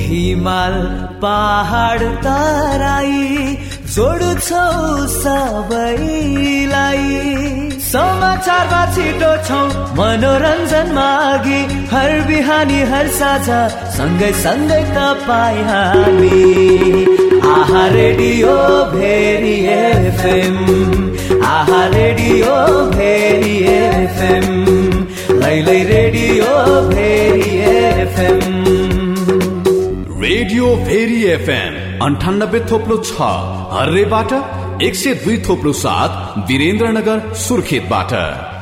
हिमाल पहाड तराई जोड्छौ सबैलाई। समाचारमा छिटो छौ मनोरञ्जनमा अघि, हर बिहानी हर साझा सँगै सँगै तपाईँ हामी। आहा रेडियो भेरी एफएम, आहा रेडियो भेरी एफएम, लैलै radio Bheri FM. Radio Bheri FM 98.6 हर्रेबाट, 102.7 वीरेन्द्रनगर सुर्खेतबाट।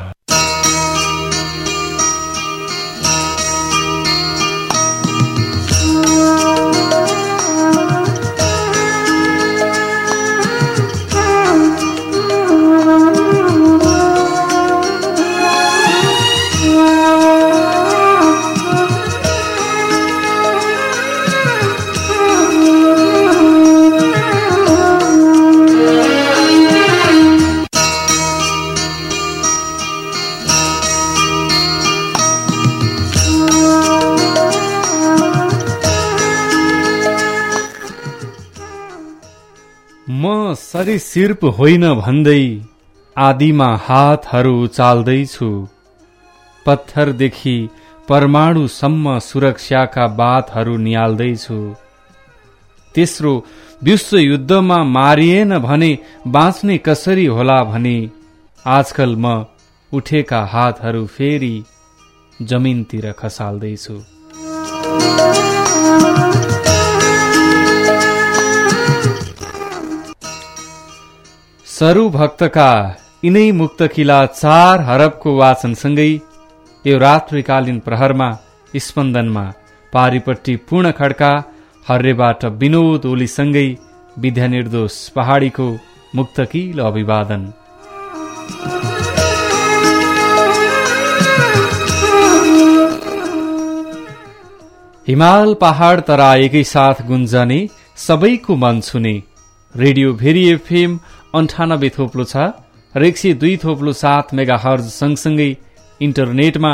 सरीसृप होइन भन्दै आदिमा हातहरू उचाल्दैछु। पत्थरदेखि परमाणुसम्म सुरक्षाका बातहरू निहाल्दैछु। तेस्रो विश्वयुद्धमा मारिएन भने बाँच्ने कसरी होला भने आजकल म उठेका हातहरू फेरि जमिनतिर खसाल्दैछु। सरु भक्तका यिनै मुक्तकिला 4 हरबको वाचनसँगै यो रात्रिकालीन प्रहरमा स्पन्दनमा पारिपट्टि पूर्ण खड्का, हर्रेबाट विनोद ओलीसँगै विद्या निर्दोष पहाडीको मुक्तकिलो अभिवादन। हिमाल पहाड तरा एकै साथ गुन्जने, सबैको मन छुने रेडियो भेरी एफएम 98.6 र 102.7 मेगाहर्ज सँगसँगै इन्टरनेटमा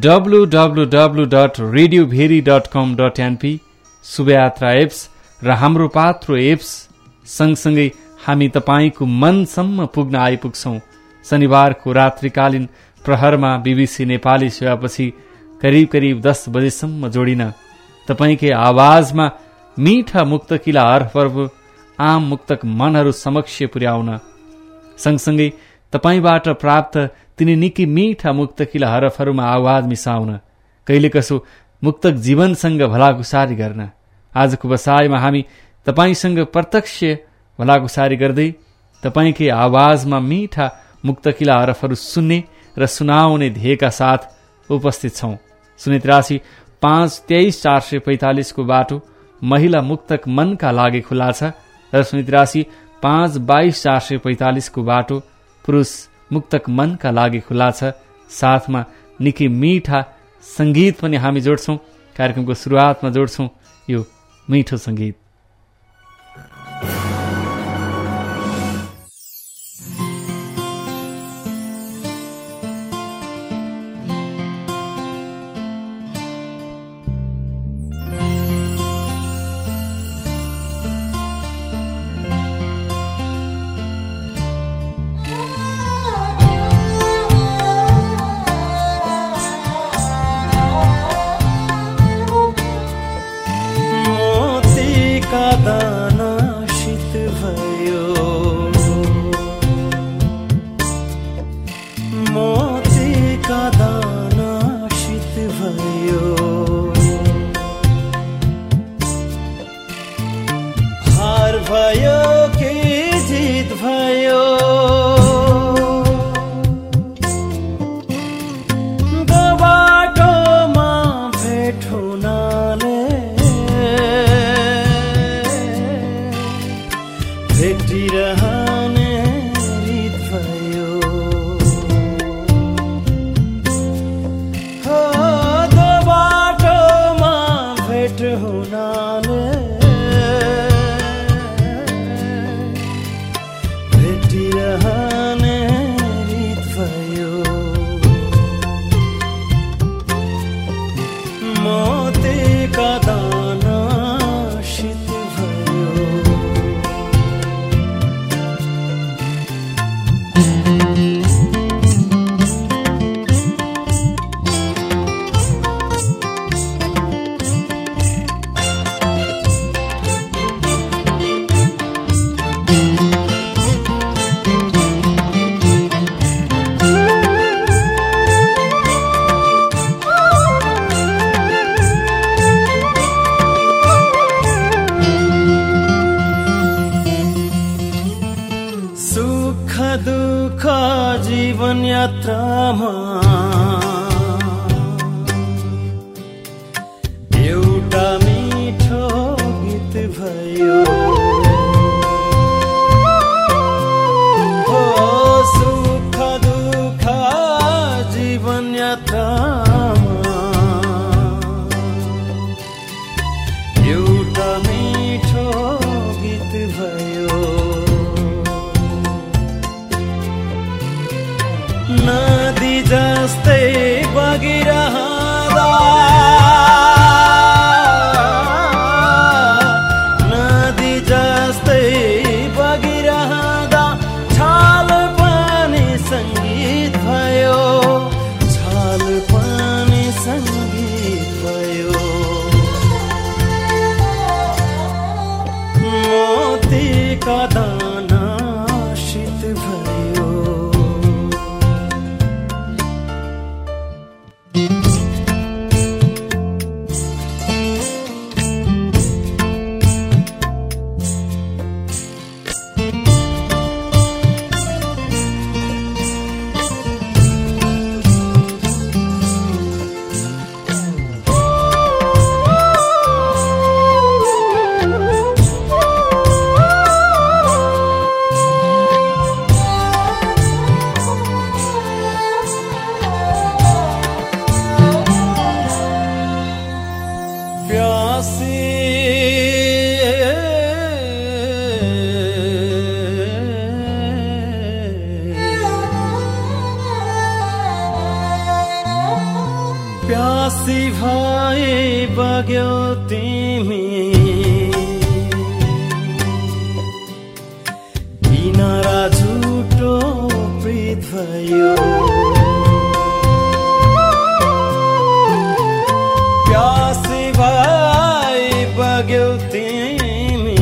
www.radiobheri.com.np, शुभयात्रा एप्स र हाम्रो पात्रो एप्स सँगसँगै हामी तपाईको मनसम्म पुग्न आइपुग्छौं। शनिबारको रात्रिकालीन प्रहरमा बीबीसी नेपाली सेवापछि करिब 10 बजेसम्म जोडिन तपाईकै आवाजमा मीठा मुक्तकिला अर्फर्ब आम मुक्तक मनहरू समक्ष पुर्याउन, सँगसँगै तपाईबाट प्राप्त तिनी निकै मीठा मुक्तकिला हरफहरूमा आवाज मिसाउन, कहिले कसो मुक्तक जीवनसँग भलाकुसारी गर्न। आजको बसाइमा हामी तपाईसँग प्रत्यक्ष भलाकुसारी गर्दै तपाईकै आवाजमा मीठा मुक्तकिला हरफहरू सुन्ने र सुनाउने ध्येयका साथ उपस्थित छौं। 083 523 445 को बाटो महिला मुक्तक मनका लागि खुला छ र 083 522 445 को बाटो पुरुष मुक्तक मनका लागि खुला छ। साथमा निकै मीठा संगीत पनि हामी जोड्छौं। कार्यक्रमको सुरुवातमा जोड्छौं यो मीठो संगीत। प्यासी भए बग्यौ तिमी किनारा झुटो प्रीत भयो प्यासी भए बग्यौ तिमी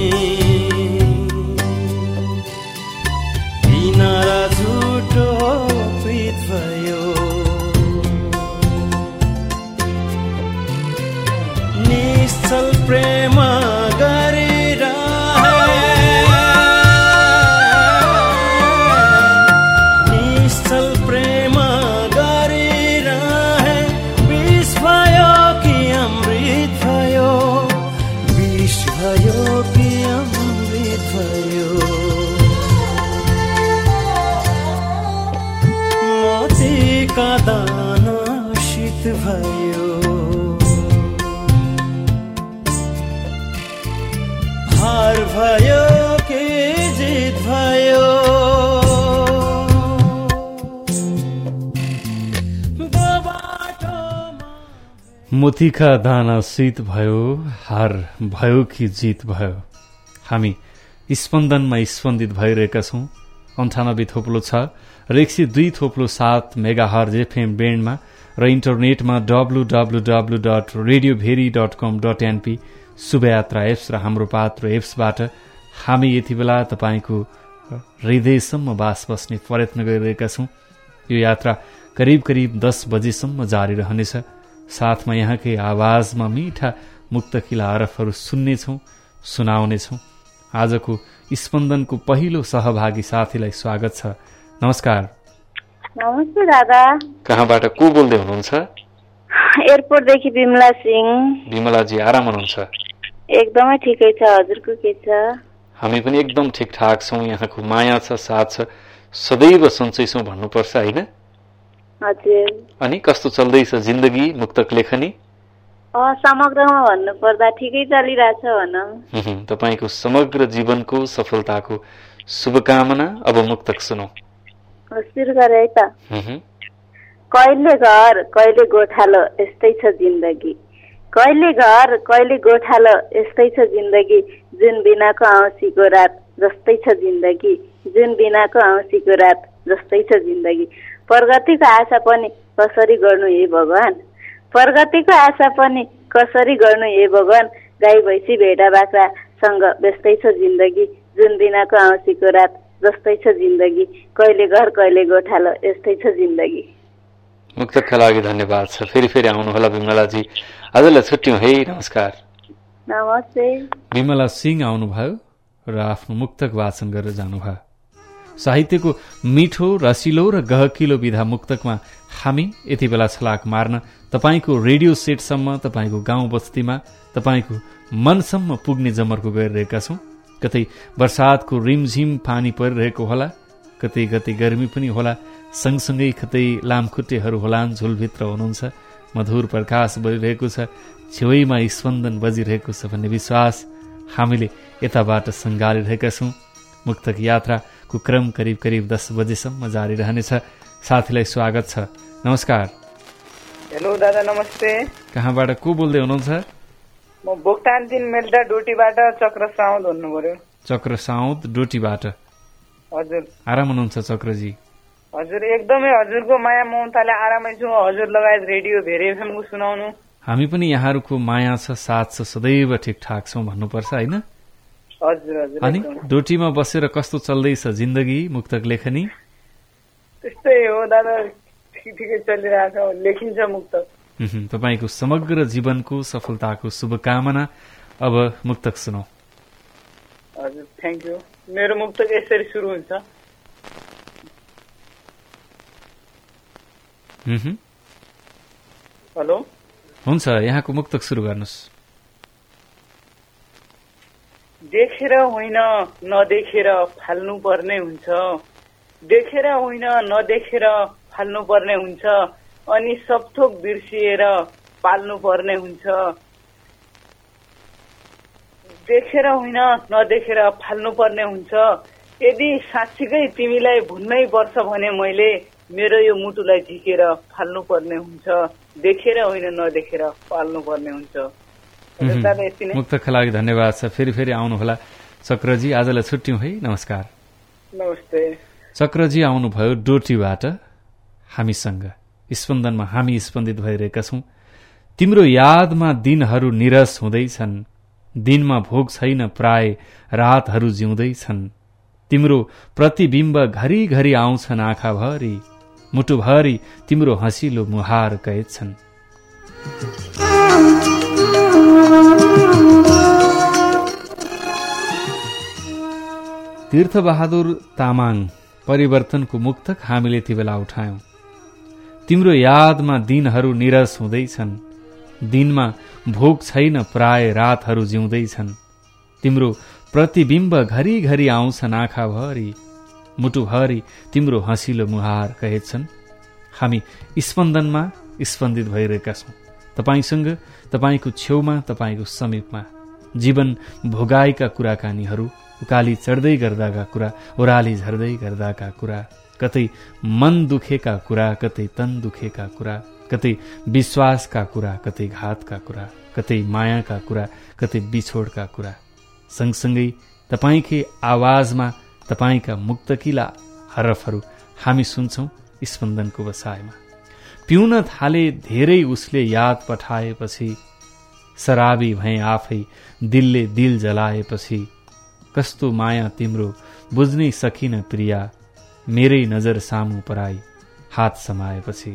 किनारा झुटो प्रीत भयो निश्चल प्रेम निश्चल प्रेम गरिरहे विष भयो कि अमृत भयो विष भयो कि अमृत भयो मोतीका दाना शीत भयो हार भयो कि जित भयो मोतीका दाना शीत भयो हार भयो कि जित भयो। हामी स्पन्दनमा स्पन्दित भइरहेका छौँ 98.6 र 102.7 मेगाहर्ज एफएम ब्यान्डमा र इन्टरनेटमा www.radioveri.com.np शुभयात्रा एप्स र हाम्रो पात्र एप्सबाट हामी यति बेला तपाईँको हृदयसम्म बास बस्ने प्रयत्न गरिरहेका छौँ। यो यात्रा करिब 10 बजेसम्म जारी रहनेछ। साथमा यहाँकै आवाजमा मीठा मुक्तकिला हरफहरू सुन्नेछौँ, सुनाउनेछौँ। आजको स्पन्दनको पहिलो सहभागी साथीलाई स्वागत छ। नमस्कार। नमस्ते दादा। कहाँबाट को बोल्दै हुनुहुन्छ? एयरपोर्टदेखि बिमला सिंह। बिमलाजी आराम हुनुहुन्छ? एकदमै ठिकै छ, हजुरको के छ? हामी पनि एकदम ठिकठाक छौँ। यहाँको माया छ, साथ छ, सदैव सन्चै छौँ भन्नुपर्छ होइन? हजुर। अनि कस्तो चल्दैछ जिन्दगी, मुक्तक लेखनी? समग्रमा भन्नुपर्दा ठिकै चलिरहेछ भनौँ। तपाईँको समग्र जीवनको सफलताको शुभकामना। अब मुक्तक सुनौ। सुरु गरे है त। कहिले घर कहिले गोठालो यस्तै छ जिन्दगी, कहिले घर कहिले गोठालो यस्तै छ जिन्दगी, जुन बिनाको औँसीको रात जस्तै छ जिन्दगी, जुन बिनाको औँसीको रात जस्तै छ जिन्दगी। प्रगतिको आशा पनि कसरी गर्नु हे भगवान, प्रगतिको आशा पनि कसरी गर्नु हे भगवान, गाई भैँसी भेडा बाख्रासँग व्यस्तै छ जिन्दगी, जुन बिनाको औँसीको रात जस्तै छ जिन्दगी, कहिले घर कहिले गोठालो यस्तै छ जिन्दगी। मुक्तकका लागि धन्यवाद छ। फेरि आउनुहोला बिमलाजी। आजलाई छुट्यौँ है। नमस्कार। नमस्ते। बिमला सिंह आउनुभयो र आफ्नो मुक्तक वाचन गरेर जानुभयो। साहित्यको मिठो, रसिलो र गहकिलो विधा मुक्तकमा हामी यति बेला छलाक मार्न तपाईँको रेडियो सेटसम्म, तपाईँको गाउँ बस्तीमा, तपाईँको मनसम्म पुग्ने जमर्को गरिरहेका छौँ। कतै बर्सातको रिमझिम पानी परिरहेको होला, कतै कतै गर्मी पनि होला, सँगसँगै कतै लामखुट्टेहरू होलान् झुलभित्र हुनुहुन्छ, मधुर प्रकाश बजिरहेको छ, छेउमा स्पन्दन बजिरहेको छ भन्ने विश्वास हामीले यताबाट सङ्घालिरहेका छौँ। मुक्तक यात्राको क्रम करिब 10 बजेसम्म जारी रहनेछ। साथीलाई स्वागत छ। नमस्कार। हेलो दादा, नमस्ते। कहाँबाट को बोल्दै हुनुहुन्छ? म बोक्तान 3 मेलटा डोटीबाट चक्र साउद भन्नु पर्यो। चक्र साउद डोटीबाट। हजुर। आराम हुनुहुन्छ चक्रजी? हजुर, एकदमै हजुरको माया ममताले आरामै छु। हजुर लगायत रेडियो भेरी एफएमको सुनाउनु। हामी पनि यहाँहरूको माया छ, साथ छ, सदैव ठिकठाक छौँ भन्नुपर्छ होइन? हजुर हजुर। अनि डोटीमा बसेर कस्तो चल्दैछ जिन्दगी, मुक्तक लेखनी? त्यस्तै हो दादा, ठिकै चलिरहेछ, लेखिन्छ मुक्तक। तपाईँको समग्र जीवनको सफलताको शुभकामना। अब मुक्तक सुनौ। हजुर, थ्याङ्क यू। मेरो मुक्तक यसरी सुरु हुन्छ। हेलो, हुन्छ, यहाँको मुक्तक सुरु गर्नुहोस्। देखेर होइन नदेखेर फाल्नु पर्ने हुन्छ, देखेर होइन नदेखेर फाल्नु पर्ने हुन्छ, अनि सबथोक बिर्सिएर पाल्नु पर्ने हुन्छ। देखेर होइन नदेखेर फाल्नु पर्ने हुन्छ, यदि साँच्चीकै तिमीलाई भुल्नै पर्छ भने मैले मेरो यो मुटुलाई झिकेर फाल्नु पर्ने हुन्छ। देखेर होइन नदेखेर पाल्नु पर्ने हुन्छ। दादा यति नै। मुक्तकका लागि धन्यवाद छ। फेरि आउनुहोला चक्रजी। आजलाई छुट्यौं है। नमस्कार। नमस्ते। चक्रजी आउनुभयो डोटीबाट हामीसँग। स्पन्दनमा हामी स्पन्दित भइरहेका छौं। तिम्रो यादमा दिनहरू निरस हुँदैछन्, दिनमा भोग छैन प्राय रातहरू जिउँदैछन्। तिम्रो प्रतिबिम्ब घरिघरि आउँछन् आँखाभरि, मुटुभरि तिम्रो हँसिलो मुहार कैद छन्। तीर्थबहादुर तामाङ परिवर्तनको मुक्तक हामीले ती बेला उठायौं। तिम्रो यादमा दिनहरू निरस हुँदैछन्, दिनमा भोग छैन प्राय रातहरू जिउँदैछन्। तिम्रो प्रतिबिम्ब घरिघरि आउँछन् आँखाभरि, मुटुभरि तिम्रो हँसिलो मुहार कैद छन्। हामी स्पन्दनमा स्पन्दित भइरहेका छौं। तपाईसँग, तपाईको छेउमा, तपाईको समीपमा जीवन भोगाएका कुराकानीहरू, उकाली चढ्दै गर्दाका कुरा, ओह्राली झर्दै गर्दाका कुरा, कतै मन दुखेका कुरा, कतै तन दुखेका कुरा, कतै विश्वासका कुरा, कतै घातका कुरा, कतै मायाका कुरा, कतै बिछोडका कुरा। सँगसँगै तपाईकै आवाजमा तपाईका मुक्तकिला हरफहरू हामी सुन्छौं स्पन्दनको बसाइमा। पिउन थाले धेरै उसले याद पठाएपछि, शराबी भए आफै दिलले दिल जलाएपछि। कस्तो माया तिम्रो बुझ्नै सकिन प्रिया, मेरै नजर सामु पराई हात समाएपछि।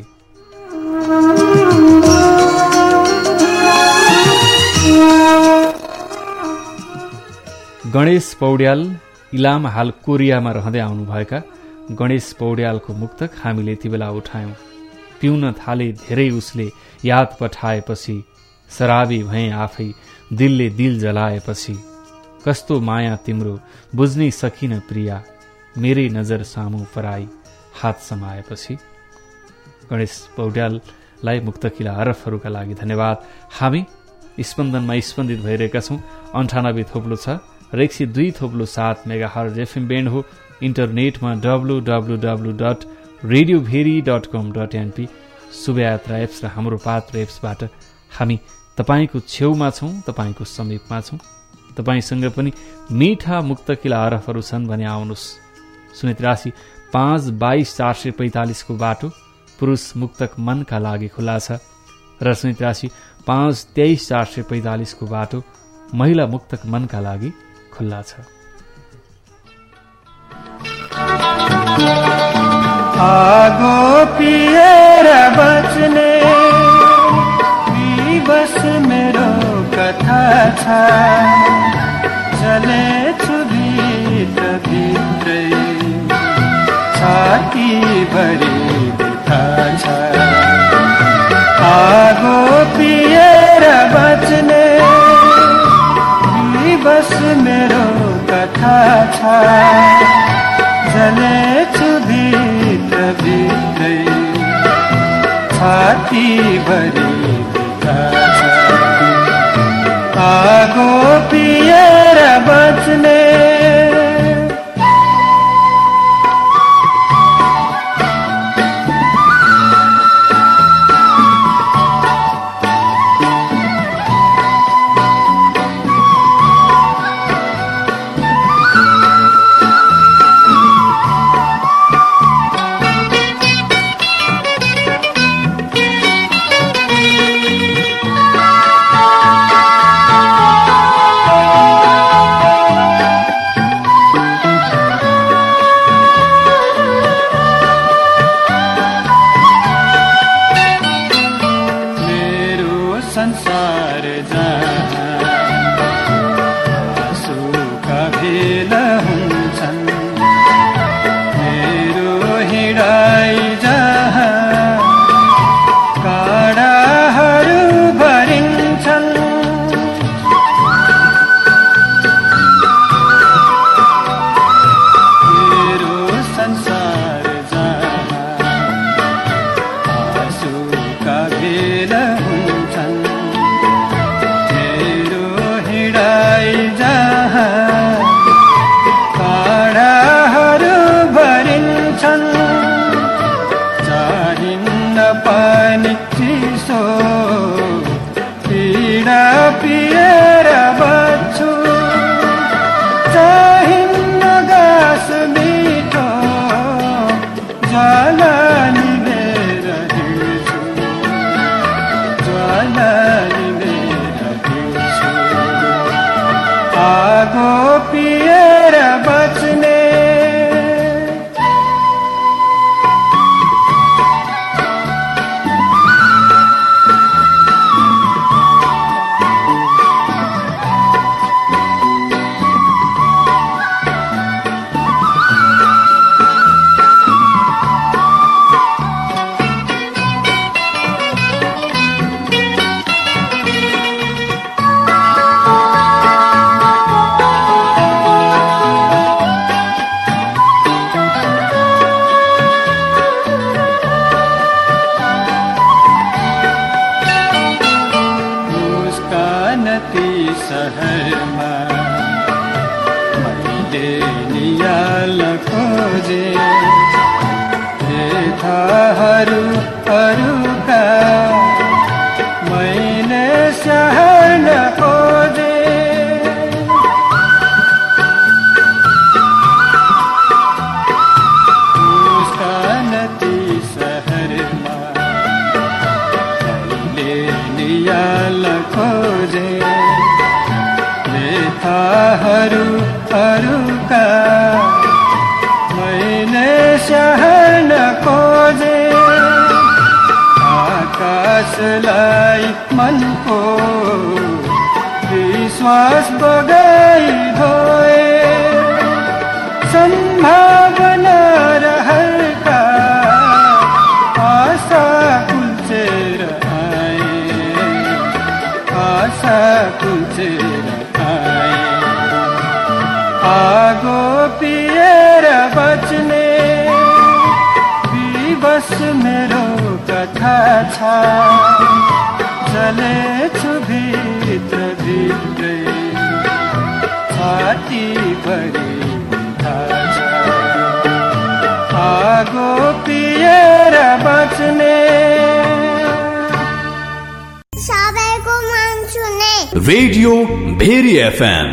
गणेश पौड्याल इलाम हाल कोरियामा रहँदै आउनुभएका गणेश पौड्यालको मुक्तक हामीले यति बेला उठायौं। पिउन थाले धेरै उसले याद पठाएपछि, शराबी भए आफै दिलले दिल जलाएपछि। कस्तो माया तिम्रो बुझ्नै सकिन प्रिया, मेरै नजर सामु पराई हात समाएपछि। गणेश पौड्याललाई मुक्तकिला हरफहरूका लागि धन्यवाद। हामी स्पन्दनमा स्पन्दित भइरहेका छौं। 98.6 र 102.7 मेगाहर्ज एफएम ब्यान्ड हो। इन्टरनेटमा www.radioveri.com.np शुभयात्रा एप्स र हाम्रो पात्र एप्सबाट हामी तपाईको छेउमा छौं, तपाईको समीपमा छौं। तपाईसँग पनि मीठा मुक्तकिला हरफहरू छन् भने आउनुहोस्। 083 522 445 को बाटो पुरुष मुक्तक मनका लागि खुला छ र 083 523 445 को बाटो महिला मुक्तक मनका लागि खुला छ। आगो पिएर बच्ने बस मेरो कथा छ, जलेछु भित्र भित्रै छाती भरि बिथा छ। आगो पिएर बच्ने बस मेरो कथा छ, जलेछु भित्र भित्रै छाती भरि आगो पिएर बच्ने। नती सहरमा मैले नियाल खोजे थाहरू अरूका मैले सहर न खोजे उसका नती सहरमा मैले नियाल खोजे थाहरू अरूका मैले सहर न खोजे आकाशलाई मनको विश्वास बगाई धोए सम्भावना रहरका आशा कुल्चेर आए आशा कुल्चेर आए आगो पिएर बच्ने विवश मेरो कथा छ जलेछु भित्र भित्रै छाती भरि थाहा छ आगो पिएर बच्ने सबैको मन सुने रेडियो भेरी एफएम।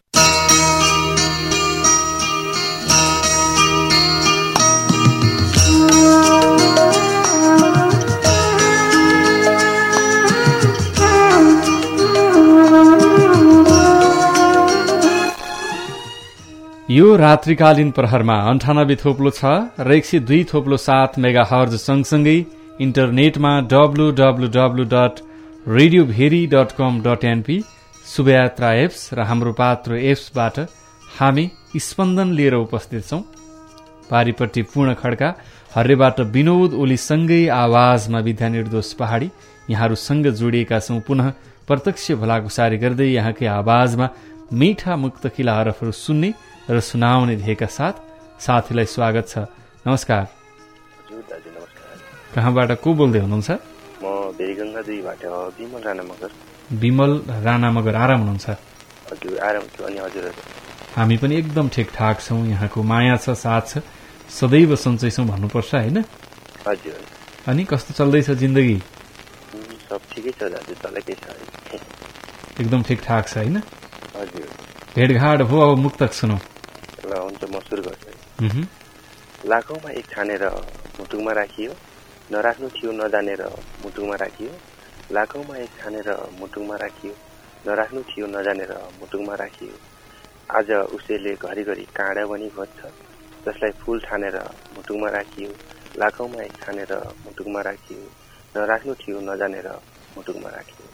यो रात्रिकालीन प्रहरमा 98.6 र 102.7 मेगाहर्ज सँगसँगै इन्टरनेटमा www.radiobheri.com.np शुभयात्रा एप्स र हाम्रो पात्र एप्सबाट हामी स्पन्दन लिएर उपस्थित छौं। पारिपट्टि पूर्ण खड्का, हर्रेबाट विनोद ओलीसँगै आवाजमा विद्या निर्दोष पहाडी यहाँहरूसँग जोडिएका छौं। पुनः प्रत्यक्ष भलाकुसारी गर्दै यहाँकै आवाजमा मीठा मुक्तकिला हरफहरू सुन्ने र सुनाउने ध्येयका साथ साथीलाई स्वागत छ। नमस्कार। हजुर दाजु नमस्कार। कहाँबाट को बोल्दै हुनुहुन्छ? म बेरीगंगा 2बाट विमल राणा मगर। विमल राणा मगर आराम हुनुहुन्छ? हजुर आराम छु। अनि हजुर? हामी पनि एकदम ठिकठाक छौं। यहाँको माया छ, साथ छ, सदैव सन्चै छौं भन्नुपर्छ हैन? हजुर। अनि कस्तो चल्दैछ जिन्दगी? सब ठिकै छ दाजु, तल के छ? एकदम ठिकठाक छ हैन? हजुर। भेटघाट भयो, अब मुक्तक सुनौ। ल हुन्छ, म सुरु गर्छु। लाखौंमा एक छानेर मुटुमा राखियो, नराख्नु थियो नजानेर मुटुमा राखियो। लाखौंमा एक छानेर मुटुमा राखियो, नराख्नु थियो नजानेर मुटुमा राखियो। आज उसैले घरिघरि काँडा बनी खोज्छ, जसलाई फूल ठानेर मुटुमा राखियो। लाखौंमा एक छानेर मुटुमा राखियो, नराख्नु थियो नजानेर मुटुमा राखियो।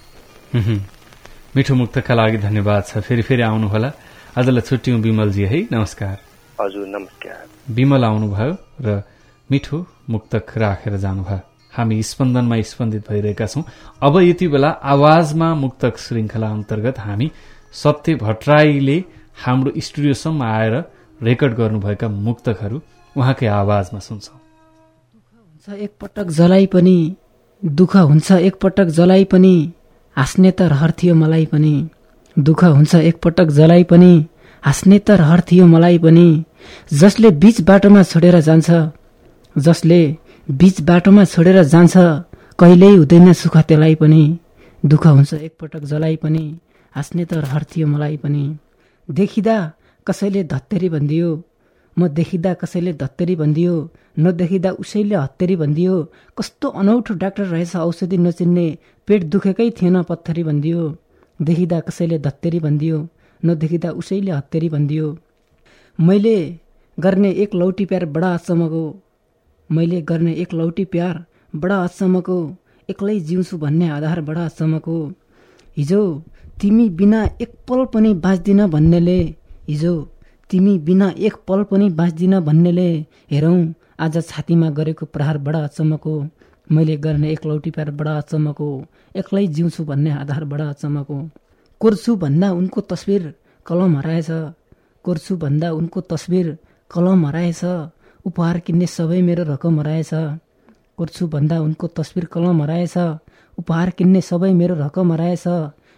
मिठो मुक्तका लागि धन्यवाद छ। फेरि आउनुहोला। आजलाई छुट्यौं विमलजी है। नमस्कार। हजुर नमस्कार। विमल आउनुभयो र मिठो मुक्तक राखेर जानुभयो। हामी स्पन्दनमा स्पन्दित भइरहेका छौं। अब यति बेला आवाजमा मुक्तक श्रृंखला अन्तर्गत हामी सत्य भट्टराईले हाम्रो स्टुडियोसम्म आएर रेकर्ड गर्नुभएका मुक्तकहरू उहाँकै आवाजमा सुन्छौं। एकपटक जलाई पनि दुःख हुन्छ, एकपटक जलाई पनि हाँस्ने त रहर थियो मलाई पनि। दुःख हुन्छ एकपटक जलाई पनि हाँस्ने त रहर थियो मलाई पनि। जसले बीच बाटोमा छोडेर जान्छ, जसले बीच बाटोमा छोडेर जान्छ, कहिल्यै हुँदैन सुख त्यसलाई पनि। दुःख हुन्छ एकपटक जलाई पनि हाँस्ने त रहर थियो मलाई पनि। देखिँदा कसैले धत्तेरी भनिदियो, म देखिँदा कसैले धत्तेरी भनिदियो, नदेखिँदा उसैले हत्तेरी भनिदियो। कस्तो अनौठो डाक्टर रहेछ औषधि नचिन्ने, पेट दुखेकै थिएन पत्थरी भनिदियो। देखिँदा कसैले धत्तेरी भनिदियो, नदेखिँदा उसैले हत्तेरी भनिदियो। मैले गर्ने एक लौटी प्यार बडा अचम्मको, मैले गर्ने एक लौटी प्यार बडा अचम्मको। एक्लै जिउँछु भन्ने आधार बडा अचम्मको। हिजो तिमी बिना एक पल पनि बाँच्दिन भन्नेले, हिजो तिमी बिना एक पल पनि बाँच्दिन भन्नेले, हेरौँ आज छातीमा गरेको प्रहार बडा अचम्मको। मैले गर्ने एक लौटी प्यार बडा अचम्मको, एक्लै जिउँछु भन्ने आधार बडा अचम्मको। कोर्छु भन्दा उनको तस्बिर कलम हराएछ, कोर्छु भन्दा उनको तस्बिर कलम हराएछ। उपहार किन्ने सबै मेरो रकम हराएछ, कोर्छु भन्दा उनको तस्बिर कलम हराएछ। उपहार किन्ने सबै मेरो रकम हराएछ।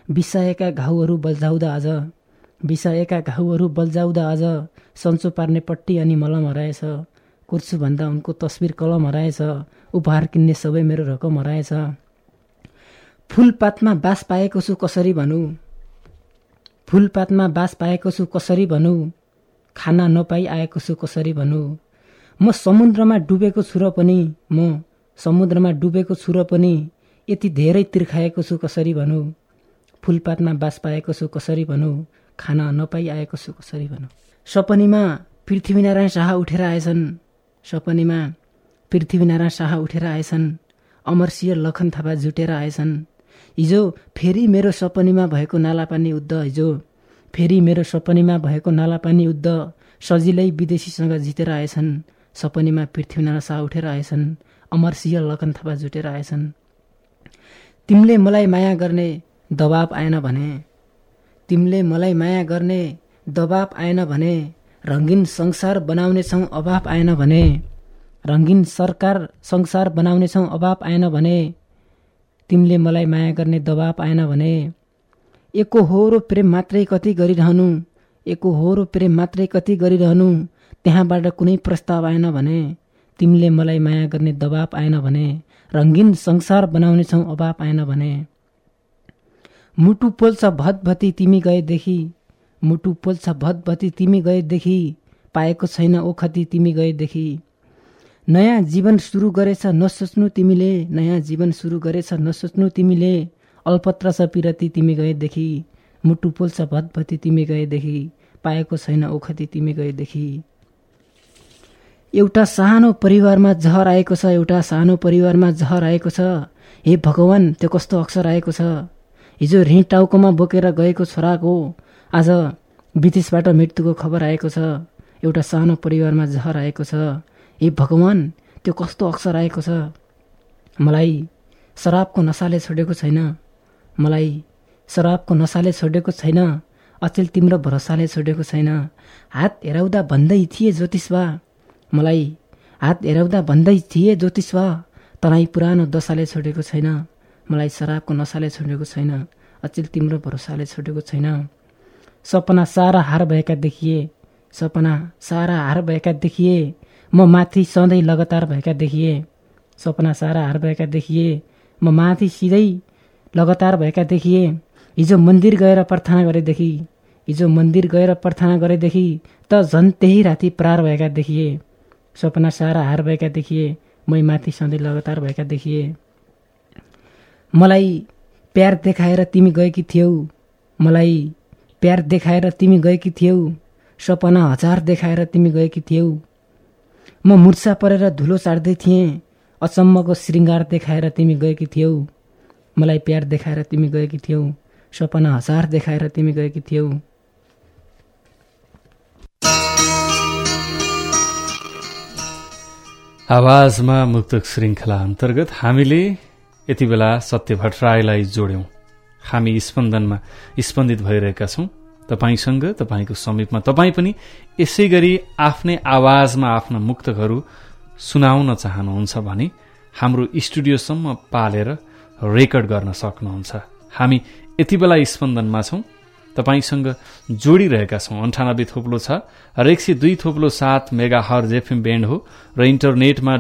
बिसाएका घाउहरू बल्झाउँदा आज, बिसाएका घाउहरू बल्झाउँदा आज सन्चो पार्ने पट्टी अनि मलम हराएछ। कुर्छु भन्दा उनको तस्बिर कलम हराएछ। उपहार किन्ने सबै मेरो रकम हराएछ। फुलपातमा बास पाएको छु कसरी भनौँ, फुलपातमा बास पाएको छु कसरी भनौँ, खाना नपाई आएको छु कसरी भनौँ। म समुद्रमा डुबेको छु र पनि, म समुद्रमा डुबेको छु र पनि यति धेरै तिर्खाएको छु कसरी भनौँ। फुलपातमा बास पाएको छु कसरी भनौँ, खाना नपाई आएको छु कसरी भनौँ। सपनीमा पृथ्वीनारायण शाह उठेर आएछन्, सपनीमा पृथ्वीनारायण शाह उठेर आएछन्। अमरसिंह लखन थापा जुटेर आएछन्। हिजो फेरि मेरो सपनीमा भएको नालापानी युद्ध, हिजो फेरि मेरो सपनीमा भएको नालापानी युद्ध सजिलै विदेशीसँग जितेर आएछन्। सपनीमा पृथ्वीनारायण शाह उठेर आएछन्। अमरसिंह लखन थापा जुटेर आएछन्। तिमीले मलाई माया गर्ने दबाब आएन भने, तिमीले मलाई माया गर्ने दबाब आएन भने, रङ्गीन संसार बनाउनेछौँ अभाव आएन भने, रङ्गीन सरकार संसार बनाउनेछौँ अभाव आएन भने, तिमीले मलाई माया गर्ने दबाब आएन भने, एकहोरो प्रेम मात्रै कति गरिरहनु, एकहोरो प्रेम मात्रै कति गरिरहनु, त्यहाँबाट कुनै प्रस्ताव आएन भने, तिमीले मलाई माया गर्ने दबाब आएन भने, रङ्गीन संसार बनाउनेछौँ अभाव आएन भने। मुटु पोल्छ भतभती तिमी गएदेखि, मुटु पोल्छ भतभती तिमी गएदेखि, पाएको छैन ओखती तिमी गएदेखि। नयाँ जीवन सुरु गरेछ नसोच्नु तिमीले, नयाँ जीवन सुरु गरेछ नसोच्नु तिमीले, अल्पत्र छ पिरती तिमी गएदेखि। मुटु पोल्छ भतभती तिमी गएदेखि, पाएको छैन ओखती तिमी गएदेखि। एउटा सानो परिवारमा जहर आएको छ, एउटा सानो परिवारमा जहर आएको छ। हे भगवान त्यो कस्तो अक्षर आएको छ। हिजो ऋण टाउकोमा बोकेर गएको छोराको आज विदेशबाट मृत्युको खबर आएको छ। एउटा सानो परिवारमा जहर आएको छ। हे भगवान त्यो कस्तो अक्षर आएको छ। मलाई शराबको नसाले छोडेको छैन, मलाई शराबको नसाले छोडेको छैन, अचेल तिम्रो भरोसाले छोडेको छैन। हात हेराउँदा भन्दै थिए ज्योतिषवा, मलाई हात हेराउँदा भन्दै थिए ज्योतिषवा, तराई पुरानो दशाले छोडेको छैन, मलाई शराबको नसाले छोडेको छैन, अचेल तिम्रो भरोसाले छोडेको छैन। सपना सारा हार भएका देखिए, सपना सारा हार भएका देखिए, म माथि सधैँ लगातार भएका देखिए। सपना सारा हार भएका देखिए, म माथि सिधै लगातार भएका देखिए। हिजो मन्दिर गएर प्रार्थना गरेदेखि, हिजो मन्दिर गएर प्रार्थना गरेदेखि त झन् त्यही राति प्रार भएका देखिए। सपना सारा हार भएका देखिए, मै माथि सधैँ लगातार भएका देखिए। मलाई प्यार देखाएर तिमी गएकी थियौ, मलाई प्यार देखाएर तिमी गएकी थियौ, सपना हजार देखाएर तिमी गएकी थियौ। म मुर्छा परेर धुलो चाड्दै थिएँ, अचम्मको श्रृङ्गार देखाएर तिमी गएकी थियौ। मलाई प्यार देखाएर तिमी गएकी थियौ, सपना हजार देखाएर तिमी गएकी थियौ। आवाजमा मुक्तक श्रृङ्खला अन्तर्गत हामीले यति बेला सत्य भट्टराईलाई जोड्यौं। हामी स्पन्दनमा स्पन्दित भइरहेका छौं तपाईसँग, तपाईको समीपमा। तपाईँ पनि यसै गरी आफ्नै आवाजमा आफ्ना मुक्तकहरू सुनाउन चाहनुहुन्छ भने हाम्रो स्टुडियोसम्म पालेर रेकर्ड गर्न सक्नुहुन्छ। हामी यति बेला स्पन्दनमा छौं, तपाईसँग जोडिरहेका छौं। 98.6 र 102.7 मेगाहर्ज एफएम ब्यान्ड हो र इन्टरनेटमा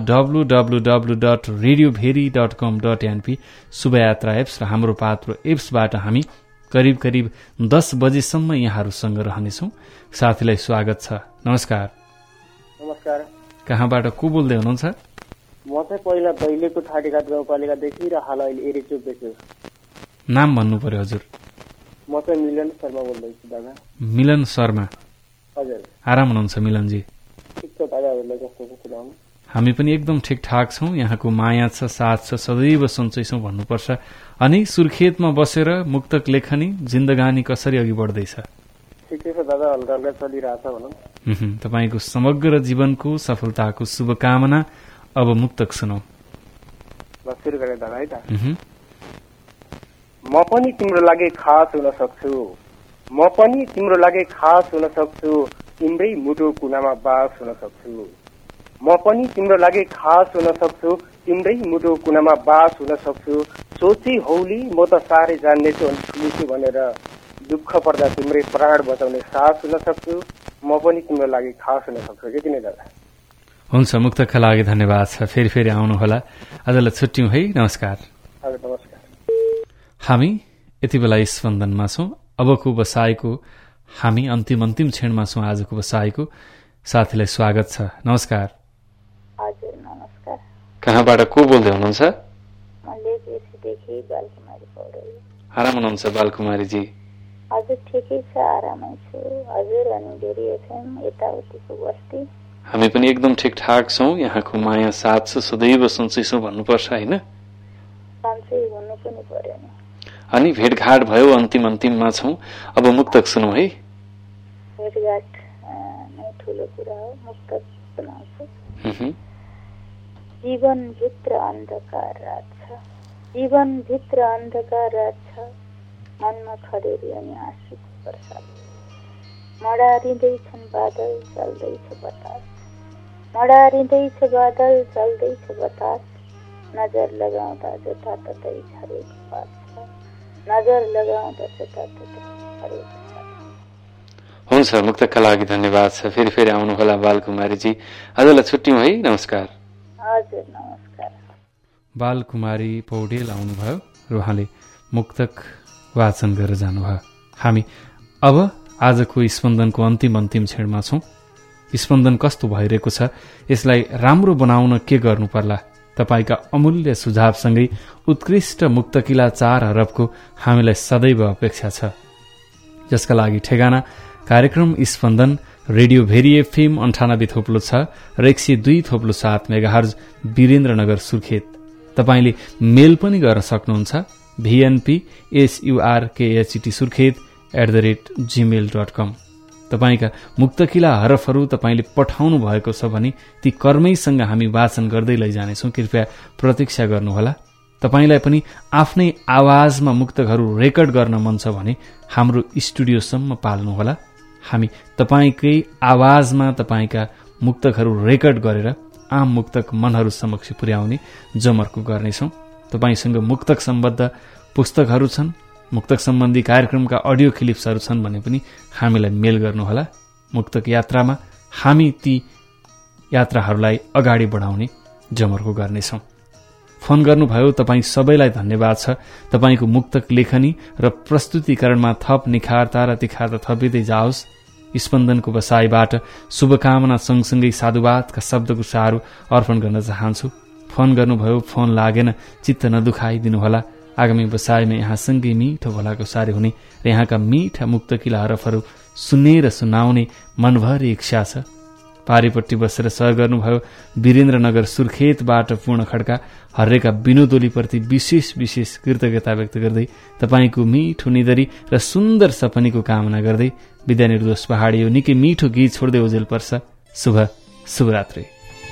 www.radiobheri.com.np शुभयात्रा एप्स र हाम्रो पात्र एप्सबाट हामी करिब 10 बजेसम्म यहाँहरूसँग रहनेछौँ। साथीलाई स्वागत छ। नमस्कार। नमस्कार। कहाँबाट को बोल्दै हुनुहुन्छ? म चाहिँ पहिला दैलेको ठाटीघाट गाउँपालिकादेखि र हाल अहिले एरिचोकदेखि। नाम भन्नु पर्यो हजुर। म चाहिँ मिलन शर्मा बोल्दैछु दादा। मिलन शर्मा। हजुर। आराम हुनुहुन्छ मिलनजी? ठिक छ दादा, हजुरलाई कस्तो छ? हामी पनि एकदम ठिकठाक छौँ। यहाँको माया छ, साथ छ, सदैव सन्चै छौँ भन्नुपर्छ। अनि सुर्खेतमा बसेर मुक्तक लेखनी जिन्दगानी कसरी अघि बढ्दैछ? ठिकै छ दादा, हल्का हल्का चलिरहेछ भनौँ। तपाईँको समग्र जीवनको सफलताको शुभकामना। अब मुक्तक सुनौ। सुरु गरे दादा है त। म पनि तिम्रो लागि खास हुन सक्छु, म पनि तिम्रो लागि खास हुन सक्छु, तिम्रै मुटु कुनामा बास हुन सक्छु। म पनि तिम्रो लागि खास हुन सक्छु, तिम्रै मुटु कुनामा बास हुन सक्छु। सोची हौली म त साह्रै जान्नेछु अनि ठुलिछु भनेर दुःख पर्दा तिम्रै प्राण बचाउने सास हुन सक्छु। म पनि तिम्रो लागि खास हुन सक्छु। यति नै दादा। हुन्छ, मुक्तकका लागि धन्यवाद छ। फेरि आउनुहोला। आजलाई छुट्यौं है। नमस्कार। हजुर नमस्कार। हामी यति बेला स्पन्दनमा छौं। अबको बसाईको हामी अन्तिम क्षणमा छौं। आजको बसाईको साथीलाई स्वागत छ। नमस्कार। हजुर नमस्कार। कहाँबाट को बोल्दै हुनुहुन्छ? आराम हुनुहुन्छ बालकुमारीजी? हजुर ठिकै छ, आरामै छु। हजुर अनि डेरी एफएम यताउतिको बस्ती हामी पनि एकदम ठिकठाक छौं। यहाँको माया साथ छ, सदैव सन्चै छौं भन्नुपर्छ हैन? सन्चै हुनु पनि पर्यो नि। अनि भेटघाट भयो, अन्तिममा छौं। अब मुक्तक सुनौ है। भेटघाट नै ठुलो कुरा हो। मुक्तक सुनाउँछु। जीवनभित्र अन्धकार रात छ, जीवनभित्र अन्धकार रात छ, मनमा खडेरी अनि आँसुको बर्षा। मडारिँदैछन् बादल, चल्दैछ बतास, मडारिँदैछ बादल, चल्दैछ बतास। नजर लगाउँदा जताततै झरेको पात छ, नजर लगाउँदा जताततै झरेको पात। हुन्छ, मुक्तकका लागि धन्यवाद छ। फेरि आउनुहोला बालकुमारीजी। आजलाई छुट्यौं है। नमस्कार। हजुर नमस्कार। बालकुमारी पौडेल आउनुभयो र उहाँले मुक्तक वाचन गरेर जानुभयो। हामी अब आजको स्पन्दनको अन्तिम क्षणमा छौं। स्पन्दन कस्तो भइरहेको छ, यसलाई राम्रो बनाउन के गर्नु पर्ला? तपाईका अमूल्य सुझावसँगै उत्कृष्ट मुक्तकिला 4 अरबको हामीलाई सदैव अपेक्षा छ, जसका लागि ठेगाना कार्यक्रम स्पन्दन, रेडियो भेरी एफएम 98.6 र 102.7 मेगाहर्ज, वीरेन्द्रनगर सुर्खेत। तपाईले मेल पनि गर्न सक्नुहुन्छ vnpsurkhet@gmail.com। तपाईका मुक्तकिला हरफहरू तपाईले पठाउनु भएको छ भने ती कर्मैसँग हामी वाचन गर्दै लैजानेछौं। कृपया प्रतीक्षा गर्नुहोला। तपाईलाई पनि आफ्नै आवाजमा मुक्तकहरू रेकर्ड गर्न मन छ भने हाम्रो स्टुडियोसम्म पाल्नुहोला। हामी तपाईकै आवाजमा तपाईका मुक्तकहरू रेकर्ड गरेर आम मुक्तक मनहरू समक्ष पुर्याउने जमर्को गर्नेछौं। तपाईसँग मुक्तक सम्बद्ध पुस्तकहरू छन्, मुक्तक सम्बन्धी कार्यक्रमका अडियो क्लिप्सहरू छन् भने पनि हामीलाई मेल गर्नुहोला। मुक्तक यात्रामा हामी ती यात्राहरूलाई अगाडि बढाउने जमर्को गर्नेछौं। फोन गर्नुभयो तपाईँ सबैलाई धन्यवाद छ। तपाईको मुक्तक लेखनी र प्रस्तुतिकरणमा थप निखारता र तिखारता थपिँदै जाओस्। स्पन्दनको बसाईबाट शुभकामना सँगसँगै साधुवादका शब्दगुच्छाहरू अर्पण गर्न चाहन्छु। फोन गर्नुभयो, फोन लागेन, चित्त नदुखाइदिनुहोला। आगामी बसाईमा यहाँसँगै मिठो भलाको सारी हुने र यहाँका मिठा मुक्तकिला हरफहरू सुन्ने र सुनाउने मनभरि इच्छा छ। पारिपट्टि बसेर सर गर्नुभयो वीरेन्द्रनगर सुर्खेतबाट पूर्ण खड्का। हर्रेका विनोदोलीप्रति विशेष कृतज्ञता व्यक्त गर्दै तपाईको मिठो निदरी र सुन्दर सपनीको कामना गर्दै विद्या निर्दोष पहाडी यो निकै मिठो गीत छोड्दै ओजेल पर्छ। शुभरात्रि।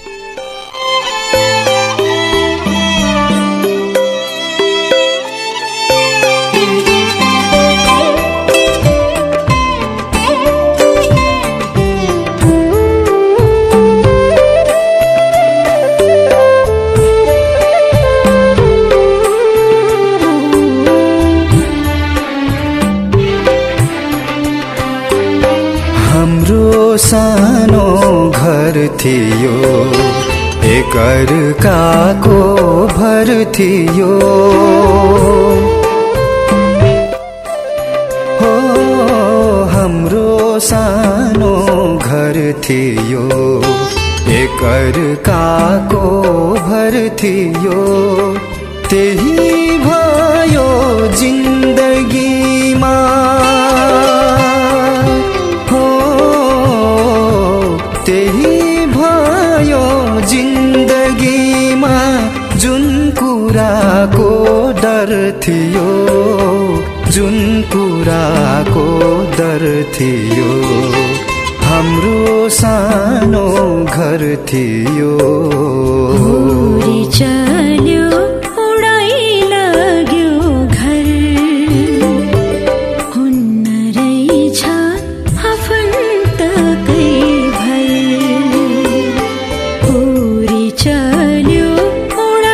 सानो घर थियो, एक अर्काको भर थियो। हो हाम्रो सानो घर थियो, एक अर्काको भर थियो। त्यही भयो जिन्दगीमा, जिन्दगीमा जुन कुराको डर थियो, जुन कुराको डर थियो, हाम्रो सानो घर थियो। उडी चल्यो उडाइ लाग्यो घर, हुन्न रहेछ आफन्तकै भर। उडी चल्यो उडाइ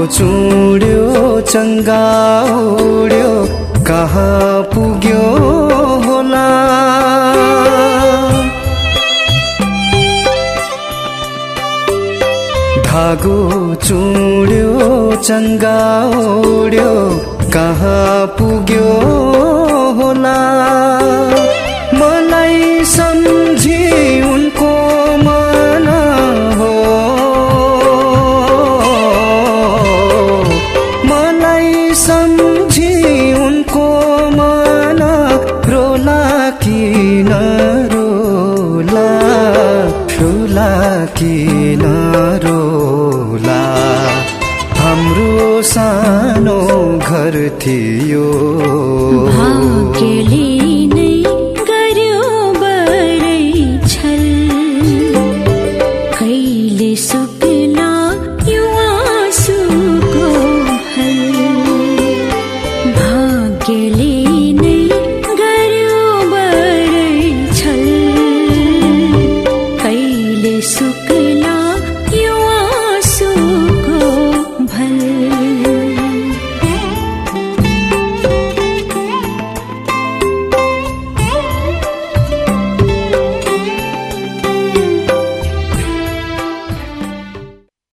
चुड्यो चङ्गा उड्यो कहाँ पुग्यो होला धागो चुड्यो चङ्गा उड्यो कहाँ पुग्यो होला मलाई सम्झी उनको मन हो मलाई सम्झी उनको मन रोला कि नरोला रोला कि नरोला हाम्रो सानो घर थियो भाग्यले नै गर्यो बरै छल कहिले सुक्ला यो आँसुको हल भाग्यले